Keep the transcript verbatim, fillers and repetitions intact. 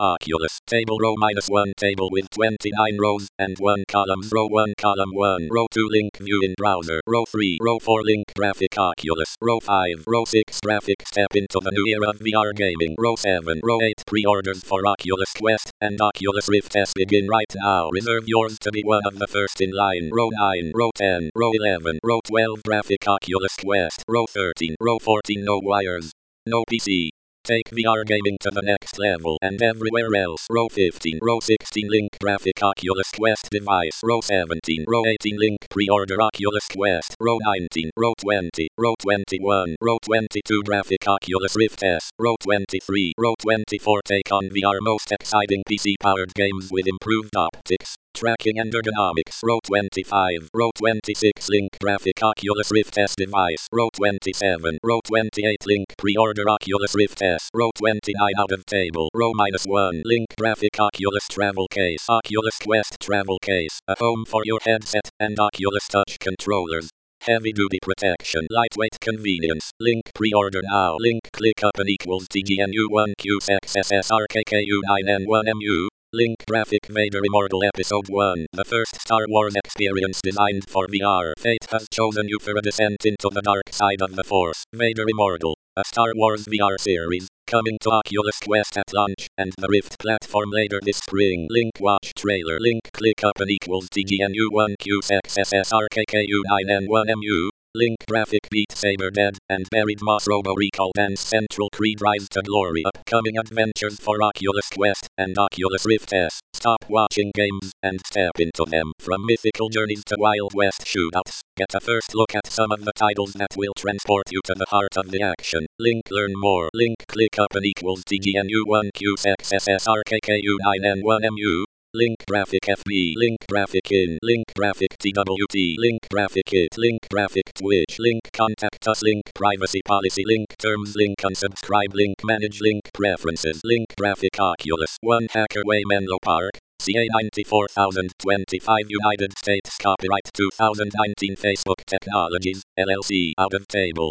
Oculus. Table row minus one table with twenty-nine rows and one columns. Row one column one. Row two link view in browser. Row three. Row four link graphic Oculus. Row five. Row six graphic step into the new era of V R gaming. Row seven. Row eight pre-orders for Oculus Quest and Oculus Rift S begin right now. Reserve yours to be one of the first in line. Row nine. Row ten. Row eleven. Row twelve graphic Oculus Quest. Row thirteen. Row fourteen no wires. No P C. Take V R gaming to the next level and everywhere else. Row fifteen. Row sixteen link graphic Oculus Quest device. Row seventeen. Row eighteen link pre-order Oculus Quest. Row nineteen. Row twenty. Row twenty-one. Row twenty-two graphic Oculus Rift S. Row twenty-three. Row twenty-four take on V R most exciting P C-powered games with improved optics, tracking and ergonomics. Row twenty-five. Row twenty-six link graphic Oculus Rift S device. Row twenty-seven. Row twenty-eight link pre-order Oculus Rift S. Row twenty-nine out of table. Row minus one link graphic Oculus travel case. Oculus Quest travel case. A home for your headset and Oculus Touch controllers. Heavy duty protection, lightweight convenience. Link pre-order now. Link click up and equals T G N U one Q X S S R K K U nine N one M U. Link graphic Vader Immortal Episode one. The first Star Wars experience designed for V R. Fate has chosen you for a descent into the dark side of the Force. Vader Immortal, a Star Wars V R series, coming to Oculus Quest at launch and the Rift platform later this spring. Link watch trailer. Link click up and equals T G N U one Q X S S R K K U nine N one M U. Link graphic Beat Saber Dead and Buried Moss Robo Recall Dance Central Creed Rise to Glory. Upcoming adventures for Oculus Quest and Oculus Rift S. Stop watching games and step into them. From mythical journeys to Wild West shootouts, get a first look at some of the titles that will transport you to the heart of the action. Link learn more. Link click up and equals T G N U one Q X S S R K K U nine N one M U. Link graphic F B. Link graphic in. Link graphic T W T. Link graphic it. Link graphic Twitch. Link contact us. Link privacy policy. Link terms. Link unsubscribe. Link manage. Link preferences. Link graphic Oculus. One Hacker Way Menlo Park. C A ninety-four thousand twenty-five United States. Copyright two thousand nineteen Facebook Technologies, L L C. Out of table.